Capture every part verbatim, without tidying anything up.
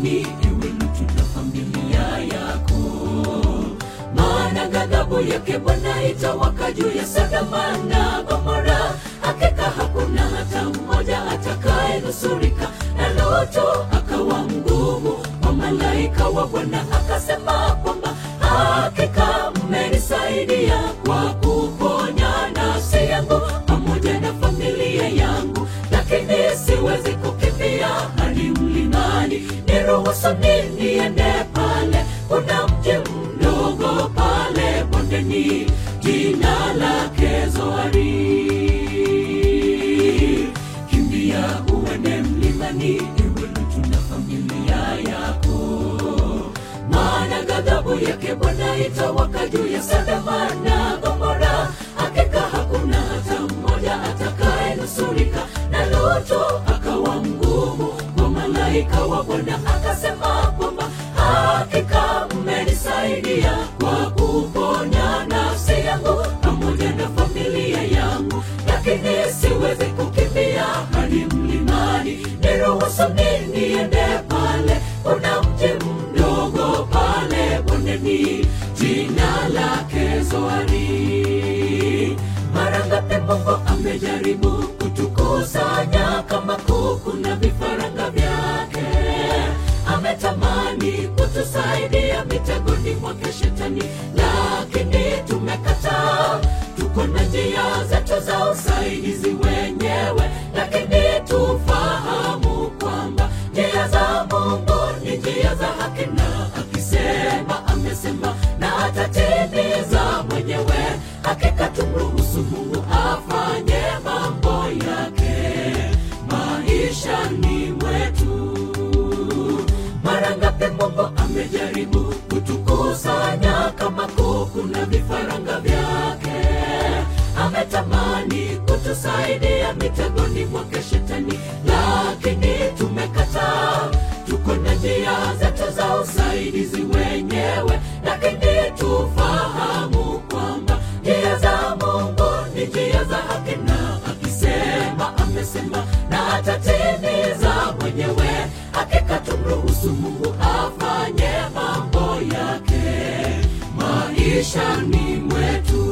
mlimani, ewe Lutu na familia yako. Maana ghadhabu yake Bwana itawaka juu ya Sodoma na Gomora. Hakika hakuna hata mmoja atakayenusurika. Na Lutu akawa mgumu kwa malaika wa Bwana, akasema kwamba hakika mmenisaidia kwa kuponya nafsi yangu pamoja na familia yangu, lakini siwezi kukimbia hadi mlimani. Niruhusu niende pale, kuna mji mdogo pale bondeni, jina lake Zoari. Kimbia uende mlimani, ewe Lutu na familia yako. Maana ghadhabu yake Bwana itawaka juu ya Sodoma na Gomora. Hakika hakuna hata mmoja atakayenusurika. Na Lutu akawa mgumu kwa malaika wa Bwana, akasema kwamba hakika mmenisaidia kwa kuponya nafsi yangu pamoja na familia yangu, lakini siwezi kukimbia hadi mlimani. Niruhusu niende pale, kuna mji mdogo pale bondeni, jina lake Zoari. Mara ngapi Mungu amejaribu kutukusanya kama kuku na vifaranga vyake. Ametamani kutusaidia mitegoni mwake Shetani, lakini tumekataa. Tuko na njia zetu za usaidizi wenyewe, lakini tufahamu kwamba njia za Mungu ni njia za haki, na akisema amesema na atatimiza mwenyewe. Hakika tumruhusu Mungu afanye mambo yake maishani mwetu. Mara ngapi Mungu amejaribu kutukusanya kama kuku na vifaranga vyake. Ametamani kutusaidia mitegoni mwake Shetani, lakini tumekataa. Tuko na njia zetu za usaidizi wenyewe, lakini tufahamu kwamba njia za Mungu ni njia za haki, na akisema amesema na atatimiza mwenyewe. Hakika tumruhusu Mungu afanye mambo yake maishani mwetu.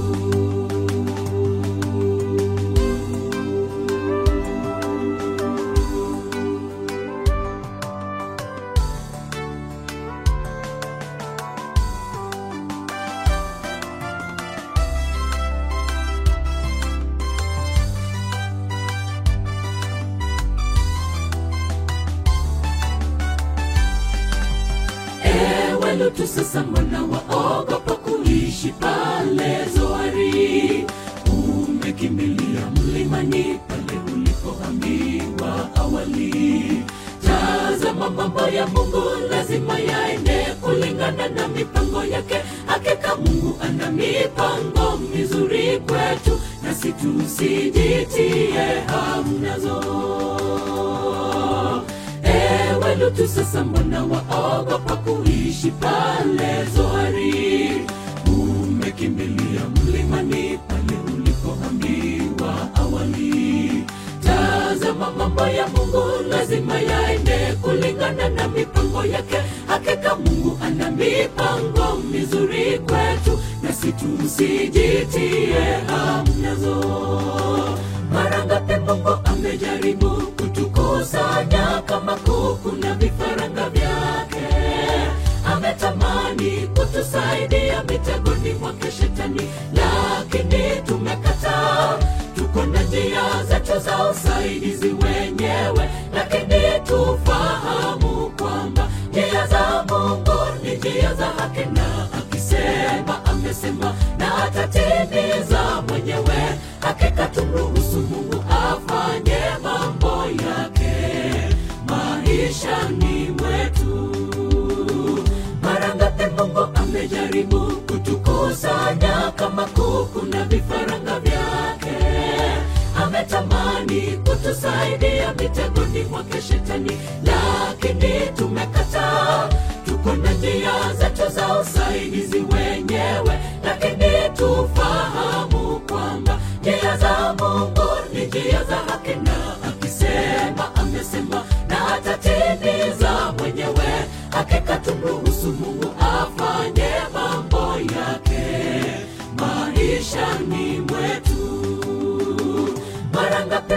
Lutu, sasa mbona waogopa kuishi pale Zoari? Umekimbilia mlimani pale ulipoambiwa awali. Tazama mambo ya Mungu lazima yaende kulingana na mipango yake. Hakika Mungu ana mipango mizuri kwetu, nasi tusijitie hamnazo. Ewe Lutu, sasa mbona waogopa kuishi pale Zoari? Umekimbilia mlimani pale ulipoambiwa awali. Tazama mambo ya Mungu lazima yaende kulingana na mipango yake. Hakika Mungu ana mipango mizuri kwetu, nasi tusijitie hamnazo. Mara ngapi Mungu amejaribu kutukusanya kama kuku na vifaranga vyake. Ametamani kutusaidia mitegoni mwake Shetani, lakini tumekataa. Tuko na njia zetu za usaidizi wenyewe, lakini tufahamu kwamba njia za Mungu ni njia za haki, na akisema amesema na atatimiza mwenyewe. Hakika tumruhusu Mungu afanye mambo yake maishani mwetu. Mara ngapi Mungu amejaribu kutukusanya kama kuku na vifaranga vyake. Ametamani kutusaidia mitegoni mwake Shetani, lakini tumekataa. Tuko na njia zetu za usaidizi wenyewe, lakini tufahamu kwamba njia za Mungu ni njia za haki, na akisema amesema na atatimiza mwenyewe.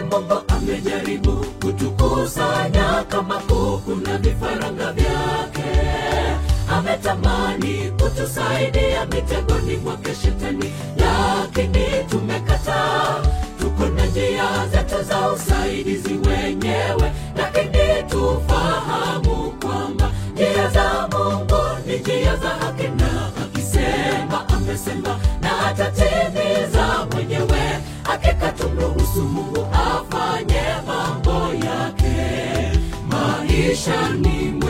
Mungu amejaribu kutukusanya kama kuku na vifaranga vyake. Ametamani kutusaidia mitegoni mwake Shetani, lakini tumekataa. Tuko na njia zetu za usaidizi wenyewe, lakini tufahamu kwamba njia za Mungu ni njia za haki, na akisema amesema na atatimiza mwenyewe. Hakika tumruhusu Mungu afanye mambo yake maishani mwetu.